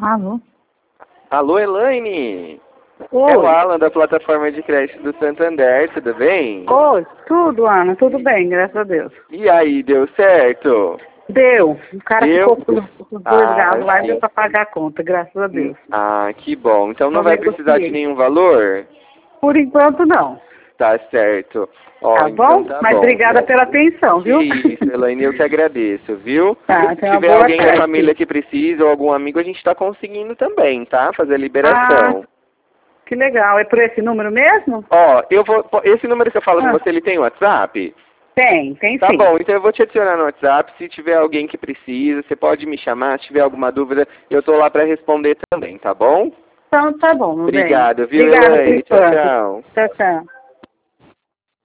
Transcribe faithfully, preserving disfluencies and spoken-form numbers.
Alô? Alô, Elaine? Oi. É o Alan da plataforma de crédito do Santander, tudo bem? Oi, tudo, Ana, tudo bem, graças a Deus. E aí, deu certo? Deu. O cara Deu? ficou com os com os dois Ah, gatos lá e sim. deu pra pagar a conta, graças a Hum, Deus. Ah, que bom. Então não Só vai precisar de negociei. nenhum valor? Por enquanto, não. Tá certo. Ó, Tá então bom? tá Mas bom. obrigada pela atenção, Que viu? isso, Elaine, eu que agradeço, viu? Tá, Se tenha uma tiver boa alguém da tarde. família que precisa ou algum amigo, a gente tá conseguindo também, tá? Fazer a Ah, liberação. que legal. É por esse número mesmo? Ó, eu vou. Esse número que eu falo com Ah, você, ele tem WhatsApp? tem, tem Tá sim. bom, então eu vou te adicionar no WhatsApp. Se tiver alguém que precisa, você pode me chamar. Se tiver alguma dúvida, eu tô lá para responder também, tá bom? Então tá bom, meu bem. Obrigado, viu, Obrigada por Elaine? Tchau, enquanto. tchau. Tchau, tchau.